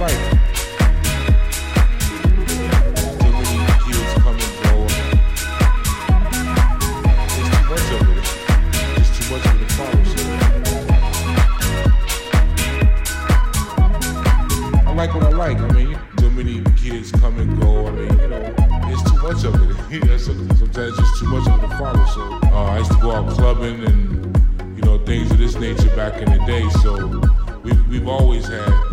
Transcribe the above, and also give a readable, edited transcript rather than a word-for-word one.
like. Too many kids come and go. There's too much of it. There's too much of it to follow. So I like what I like. I mean, too many kids come and go. I mean, you know, there's too much of it. Sometimes just too much of it to follow. So I used to go out clubbing and, you know, things of this nature back in the day. So we've always had